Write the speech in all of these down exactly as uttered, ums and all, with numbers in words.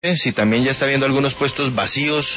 si también ya está viendo algunos puestos vacíos,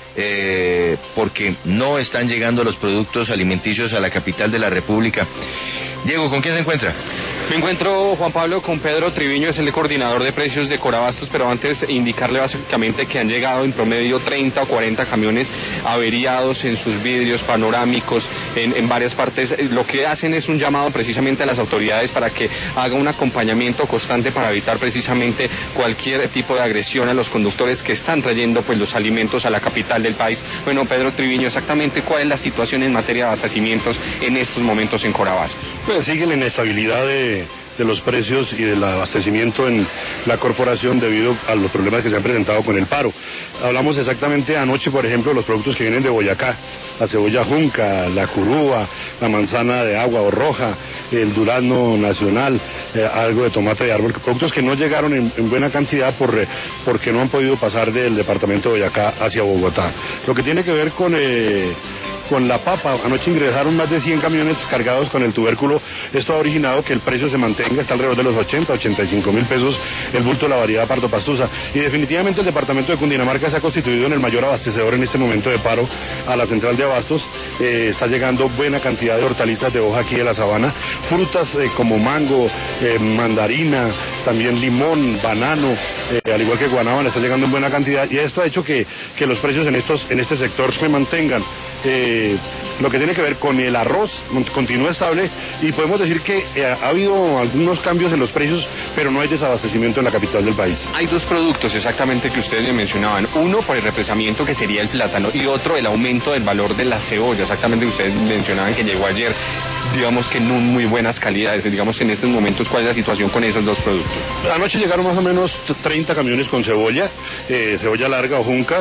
eh, porque no están llegando los productos alimenticios a la capital de la República. Diego, ¿con quién se encuentra? Me encuentro, Juan Pablo, con Pedro Triviño, es el coordinador de precios de Corabastos, pero antes indicarle básicamente que han llegado en promedio treinta o cuarenta camiones averiados en sus vidrios panorámicos en, en varias partes. Lo que hacen es un llamado precisamente a las autoridades para que haga un acompañamiento constante para evitar precisamente cualquier tipo de agresión a los conductores que están trayendo pues los alimentos a la capital del país. Bueno, Pedro Triviño, exactamente cuál es la situación en materia de abastecimientos en estos momentos en Corabastos. Pues sigue la inestabilidad de de los precios y del abastecimiento en la corporación debido a los problemas que se han presentado con el paro. Hablamos exactamente anoche, por ejemplo, de los productos que vienen de Boyacá, la cebolla junca, la curúa, la manzana de agua o roja, el durazno nacional, eh, algo de tomate de árbol, productos que no llegaron en, en buena cantidad por, eh, porque no han podido pasar del departamento de Boyacá hacia Bogotá. Lo que tiene que ver con... Eh, con la papa, anoche ingresaron más de cien camiones cargados con el tubérculo. Esto ha originado que el precio se mantenga, está alrededor de los ochenta, ochenta y cinco mil pesos el bulto de la variedad pardo pastusa. Y definitivamente el departamento de Cundinamarca se ha constituido en el mayor abastecedor en este momento de paro a la central de abastos. Eh, está llegando buena cantidad de hortalizas de hoja aquí de la sabana, frutas eh, como mango, eh, mandarina, también limón, banano, eh, al igual que guanábana, está llegando en buena cantidad, y esto ha hecho que, que los precios en estos en este sector se mantengan. Eh, lo que tiene que ver con el arroz continúa estable, y podemos decir que eh, ha habido algunos cambios en los precios, pero no hay desabastecimiento en la capital del país. Hay dos productos exactamente que ustedes me mencionaban, uno por el represamiento, que sería el plátano, y otro el aumento del valor de la cebolla, exactamente que ustedes mencionaban que llegó ayer, digamos que en muy buenas calidades. Digamos, en estos momentos, ¿cuál es la situación con esos dos productos? Anoche llegaron más o menos treinta camiones con cebolla, eh, cebolla larga o junca,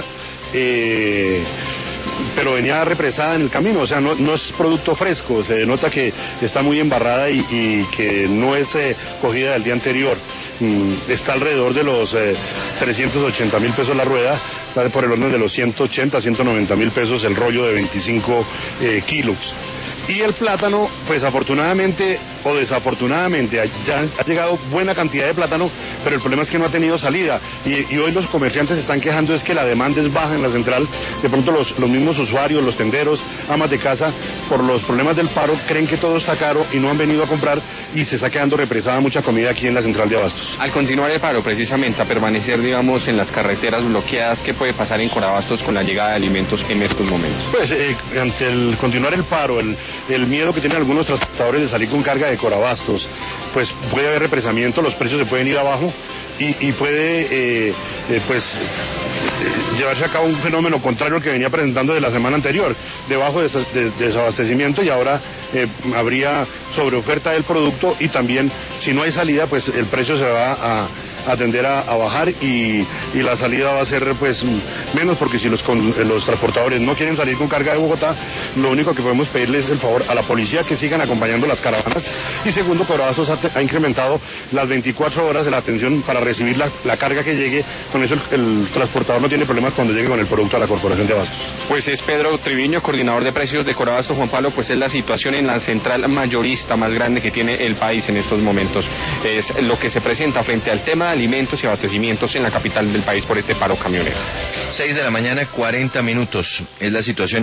eh... pero venía represada en el camino, o sea, no, no es producto fresco, se nota que está muy embarrada y, y que no es eh, cogida del día anterior. Mm, está alrededor de los eh, trescientos ochenta mil pesos la rueda, por el orden de los ciento ochenta, ciento noventa mil pesos el rollo de veinticinco eh, kilos. Y el plátano, pues afortunadamente o desafortunadamente, ya ha llegado buena cantidad de plátano, pero el problema es que no ha tenido salida. Y, y hoy los comerciantes se están quejando es que la demanda es baja en la central. De pronto los, los mismos usuarios, los tenderos, amas de casa, por los problemas del paro, creen que todo está caro y no han venido a comprar, y se está quedando represada mucha comida aquí en la central de abastos. Al continuar el paro, precisamente, a permanecer, digamos, en las carreteras bloqueadas, ¿qué puede pasar en Corabastos con la llegada de alimentos en estos momentos? Pues eh, ante el continuar el paro, el, el miedo que tienen algunos transportadores de salir con carga de Corabastos, pues puede haber represamiento, los precios se pueden ir abajo, y, y puede eh, eh, pues eh, llevarse a cabo un fenómeno contrario al que venía presentando de la semana anterior, debajo de, de, de desabastecimiento, y ahora eh, habría sobreoferta del producto, y también si no hay salida, pues el precio se va a a tender a, a bajar, y, y la salida va a ser pues menos, porque si los, con, los transportadores no quieren salir con carga de Bogotá, lo único que podemos pedirles es el favor a la policía que sigan acompañando las caravanas, y segundo, Corabastos ha, ha incrementado las veinticuatro horas de la atención para recibir la, la carga que llegue. Con eso el, el transportador no tiene problemas cuando llegue con el producto a la Corporación de Abastos. Pues es Pedro Triviño, coordinador de precios de Corabastos. Juan Pablo, pues es la situación en la central mayorista más grande que tiene el país en estos momentos. Es lo que se presenta frente al tema de alimentos y abastecimientos en la capital del país por este paro camionero. seis de la mañana, cuarenta minutos, es la situación